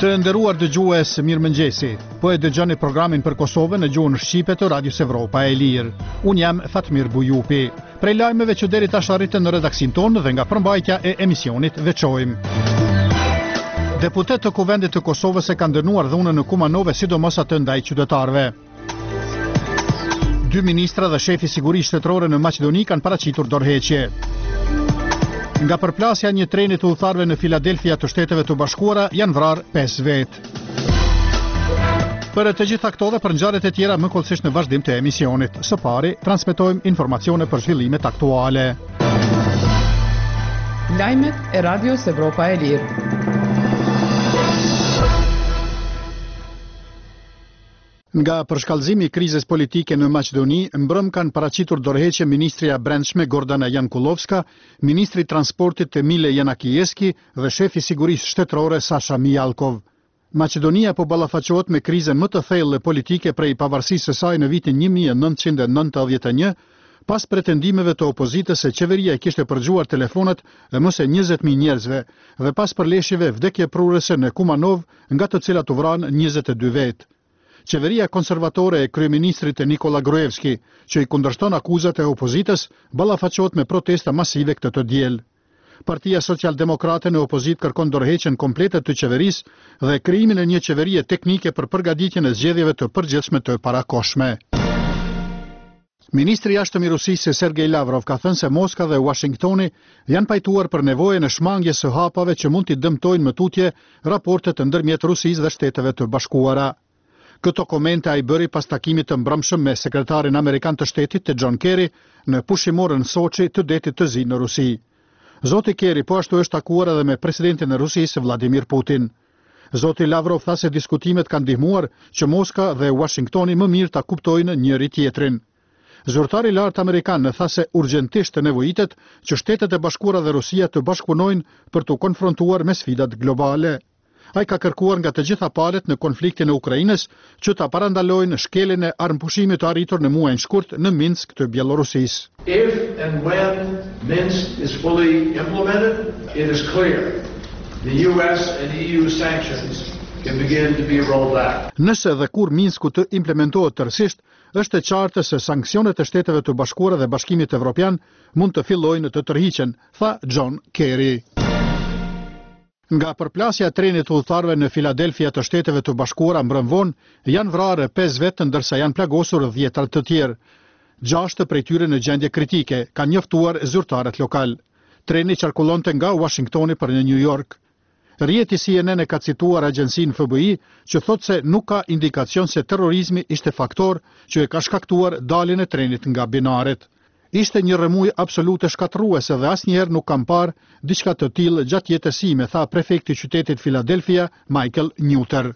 Të nderuar dëgjues, mirëmëngjesi. Po e dëgjoni programin për Kosovën në gjuhën shqipe të Radios Evropa e Lirë. Unë jam Fatmir Bujupi. Prej lajmeve që deri tash arritën në redaksin tonë dhe nga përmbajtja e emisionit veçojmë. Deputet të Kuvendit të Kosovës e kanë dënuar dhunën në Kumanove, sidomos atë ndaj qytetarëve. 2 ministra dhe shefi sigurisë shtetërore në Maqedoni kanë paraqitur dorëheqje. Nga përplasja një treni të udhëtarëve në Filadelfia të Shteteve të Bashkuara janë vrarë 5 vetë. Për të gjitha këto dhe për ngjarjet e tjera më kollësisht në vazhdim të emisionit. Së pari, transmetojmë informacione për zhvillimet aktuale. Lajmet e Radios Evropa e Lirë. Nga përshkallëzimi i krizës politike në Maqedoni, mbrëm kanë paraqitur dorëheqje ministrja e Brendshme Gordana Jankulovska, ministri i transportit Emile Janakieski dhe shefi sigurisë shtetërore Sasha Mijalkov. Maqedonia po ballafaqohet me krizën më të thellë politike prej pavarësisë së saj në vitin 1991, pas pretendimeve të opozitës se qeveria e kishte përgjuar telefonat e më se 20.000 njerëzve dhe pas përleshjeve vdekjeprurëse në Kumanov, nga të cilat u vranë 22 vetë. Qeveria konservatore e kryeministrit Nikola Gruevski, që i kundërshton akuzat e opozitës, ballafaqohet me protesta masive këtë diel. Partia Socialdemokrate në opozit kërkon dorëheqjen komplete të qeverisë dhe krijimin e një qeverie teknike për përgatitjen e zgjedhjeve të përgjithshme të parakohshme. Ministri i jashtëm i Rusisë Sergej Lavrov ka thënë se Moska dhe Washingtoni janë pajtuar për nevojën e shmangjes së hapave që mund t'i dëmtojnë më tutje raportet ndërmjet Rusisë dhe Shteteve të Bashkuara. Këto komente ai bëri pas takimit të mbrëmshëm me sekretarin amerikan të shtetit të John Kerry në pushimorën Sochi të detit të zi në Rusi. Zoti Kerry po ashtu është takuar edhe me presidentin e Rusisë Vladimir Putin. Zoti Lavrov tha se diskutimet kanë ndihmuar që Moska dhe Washingtoni më mirë ta kuptojnë njëri tjetrin. Zyrtari i lartë amerikan tha se urgjentisht nevojitet që Shtetet e Bashkuara dhe Rusia të bashkëpunojnë për të konfrontuar me sfidat globale. Ai ka kërkuar nga të gjitha palët në konfliktin e Ukrainës që ta parandalojnë shkeljen e armëpushimit të arritur në muajin shkurt në Minsk të Bielorusisë. If and when Minsk is fully implemented, it is clear the US and EU sanctions can begin to be rolled out. Nëse dhe kur Minsku të implementohet tërësisht, është e qartë se sanksionet e Shteteve të Bashkuara dhe Bashkimit Evropian mund të fillojnë të tërhiqen, tha John Kerry. Nga përplasja e trenit të udhëtarëve në Filadelfia të Shteteve të Bashkuara mbrëm vonë, janë vrarë 5 vetë ndërsa janë plagosur 10 të tjerë. 6 prej tyre në gjendje kritike, kanë njoftuar zyrtarët lokal. Treni qarkullonte nga Washingtoni për në New York. Rjeti CNN ka cituar agjensinë FBI që thotë se nuk ka indikacion se terrorizmi ishte faktor që e ka shkaktuar daljen e trenit nga binaret. Ishte një rrëmuj absolute shkatërruese dhe asnjëherë nuk kam parë diçka të tillë gjatë jetës sime, tha prefekti i qytetit Philadelphia, Michael Newter.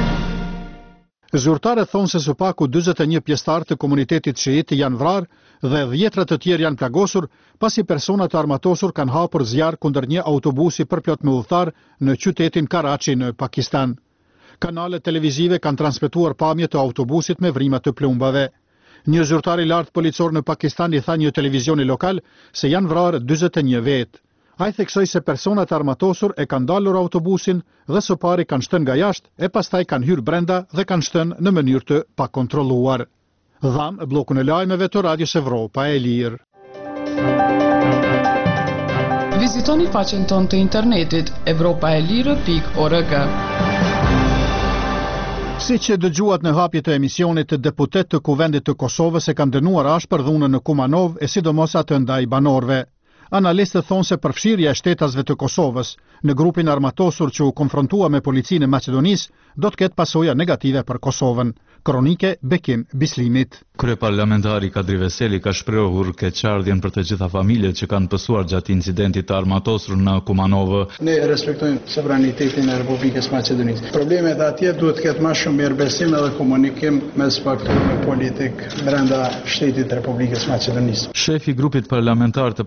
Zyrtarët thonë se së paku 41 pjesëtar të komunitetit shiit janë vrarë dhe 10 të tjerë janë plagosur pasi persona të armatosur kanë hapur zjarr kundër një autobusi përplot me udhëtar në qytetin Karachi në Pakistan. Kanalet televizive kanë transmetuar pamje të autobusit me vrimat të plumbave. Një zyrtar i lartë policor në Pakistan i tha një televizioni lokal se janë vrarë 41 vetë. Ai theksoi se personat armatosur e kanë dalur autobusin dhe së pari kanë shtënë nga jashtë e pastaj kanë hyrë brenda dhe kanë shtënë në mënyrë të pakontrolluar. Dham bllokun e lajmeve të Radios Evropa e Lirë. Vizitoni faqen tonë të internetit evropaelire.org. Si që dëgjuat në hapje të emisionit, deputet të Kuvendit të Kosovës e kanë dënuar ashpër dhunën në Kumanov e sidomos atë ndaj banorëve. Analistët thonë se përfshirja e shtetasve të Kosovës në grupin armatosur që u konfrontua me policinë e Maqedonisë do të ketë pasoja negative për Kosovën. Kronike Bekim Bislimit. Kryeparlamentari Kadri Veseli ka shprehur keqardhjen për të gjitha familjet që kanë pësuar gjatë incidentit të armatosur në Kumanovë. Ne respektojmë sovranitetin e Republikës Maqedonisë. Problemet atje duhet të ketë më shumë mirëbesim edhe komunikim mes faktorëve politik brenda shtetit të Republikës Maqedonisë. Shefi i grupit parlamentar të Partisë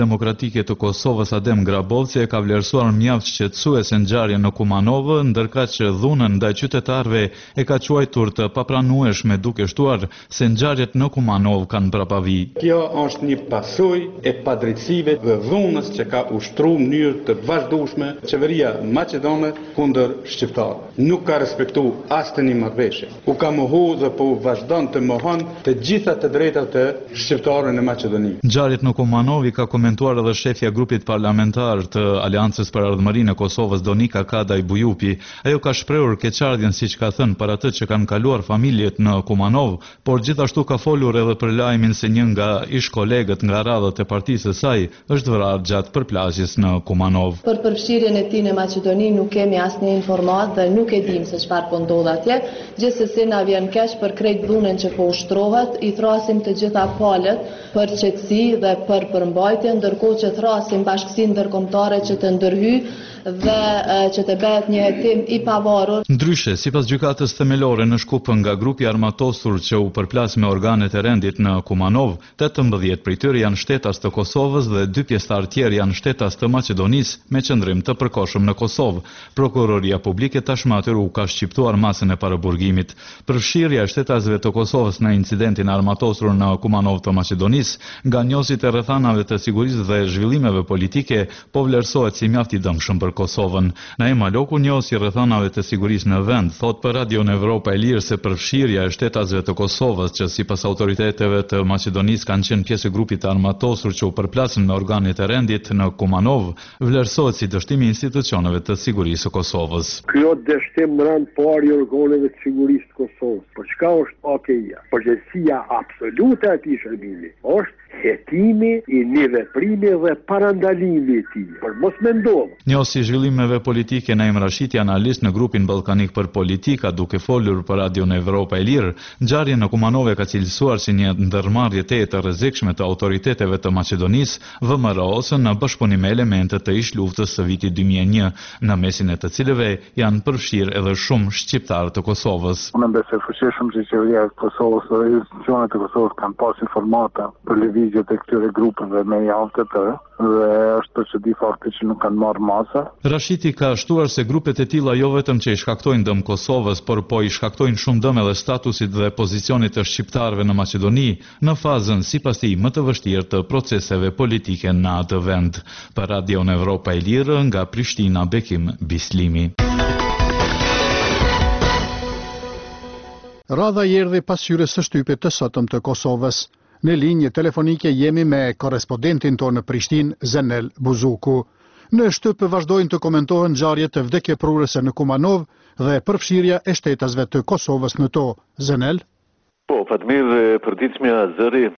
Demokratike të Kosovës Adem Grabovci e ka vlerësuar mjaft shqetësuese ngjarjen në Kumanovë, ndërkaq që dhunën ndaj qytetarëve e ka quajtur të papranueshme, duke shtuar se ngjarjet në Kumanov kanë prapavi. Kjo është një pasojë e padrejtësive dhe dhunës që ka ushtruar në mënyrë të vazhdueshme qeveria maqedone kundër shqiptarëve. Nuk ka respektuar asnjë marrëveshje. U ka mohuar dhe po vazhdon të mohon të gjitha të drejtat e shqiptarëve në Maqedoni. Ngjarjet në Kumanov i ka komentuar edhe shefja e grupit parlamentar të Aleancës për Ardhmërinë e Kosovës Donika Kadaj Bujupi. Ajo ka shprehur keqardhjen, siç ka thënë, për atë që kanë kaluar familjet në Kumanov, por gjithashtu ka folur edhe për lajmin se një nga ish kolegët nga radhët e partisë së saj është vrarë gjatë përplasjes në Kumanov. Për përfshirjen e tij në Maqedoni nuk kemi asnjë informatë dhe nuk e dim se çfarë po ndodh atje. Gjithsesi na vjen keq për krejt dhunën që po ushtrohet, i thrasim të gjitha palët për qetësi dhe për përmbajtje, ndërkohë që thrasim bashkësinë ndërkombëtare që të ndërhyjë dhe që të bëhet një hetim i pavarur. Ndryshe, sipas gjykatës themelore në Shkupë, nga grupi armatosur që u përplas me organet e rendit në Kumanov, 18 prej tyre janë shtetas të Kosovës dhe 2 pjesëtar tjerë janë shtetas të Maqedonisë me qëndrim të përkohshëm në Kosovë. Prokuroria publike tashmë atyre u ka shqiptuar masën e paraburgimit. Përfshirja e shtetasëve të Kosovës në incidentin armatosur në Kumanov të Maqedonisë, nga njohësit e rrethanave të sigurisë dhe zhvillimeve politike, po vlerësohet si mjaft i dëmshëm për Kosovën. Naima Loku, njohësi i rrethanave të sigurisë në vend, thot për Radion Evropa e Lirë se përfshirja e shtetasëve të Kosovës, që sipas autoriteteve të Maqedonisë kanë qenë pjesë e grupit të armatosur që u përplasën me organet e rendit në Kumanov, vlerësohet si dështim i institucioneve të sigurisë së Kosovës. Kjo dështim rënd parë i organeve të sigurisë të Kosovës. Por çka është AKI-ja? Përgjegjësia absolute e atij shërbimi është hetimi i një veprimi dhe parandalimi i tij. Por mos mendoj. Njohësi i zhvillimeve politike Naim Rashiti, analist në grupin ballkanik për politika, duke folur për Radion Evropa e Lirë, ngjarjen në Kumanov ka cilësuar si një ndërmarrje të rrezikshme të autoriteteve të Maqedonisë, VMRO-së në bashkëpunim me elemente të ish luftës së vitit 2001, në mesin e të cilëve janë përfshirë edhe shumë shqiptarë të Kosovës. Unë besoj fuqishëm që qeveria e Kosovës dhe institucionet e Kosovës kanë pas informata për lëvizjet e këtyre grupeve me javë të tërë, dhe është për çudi fakti që nuk kanë marrë masa. Rashiti ka shtuar se grupet e tilla jo vetëm që i shkaktojnë dëm Kosovës, por po i shkaktojnë shumë dëm edhe statusit dhe pozicionit të shqiptarëve në Maqedoni në fazën sipas tij më të vështirë të proceseve politike në atë vend. Për Radion Evropa e Lirë, nga Prishtina, Bekim Bislimi. Radha i erdhi pas hyrjes së shtypit të sotëm të Kosovës. Në linjë telefonike jemi me korrespondentin tonë në Prishtinë, Zenel Buzuku. Në shtyp vazhdojnë të komentohen ngjarjet të vdekjeprurëse në Kumanov dhe përfshirja e shtetasëve të Kosovës në to. Zenel? Po, Fatmir, përditshmja zëri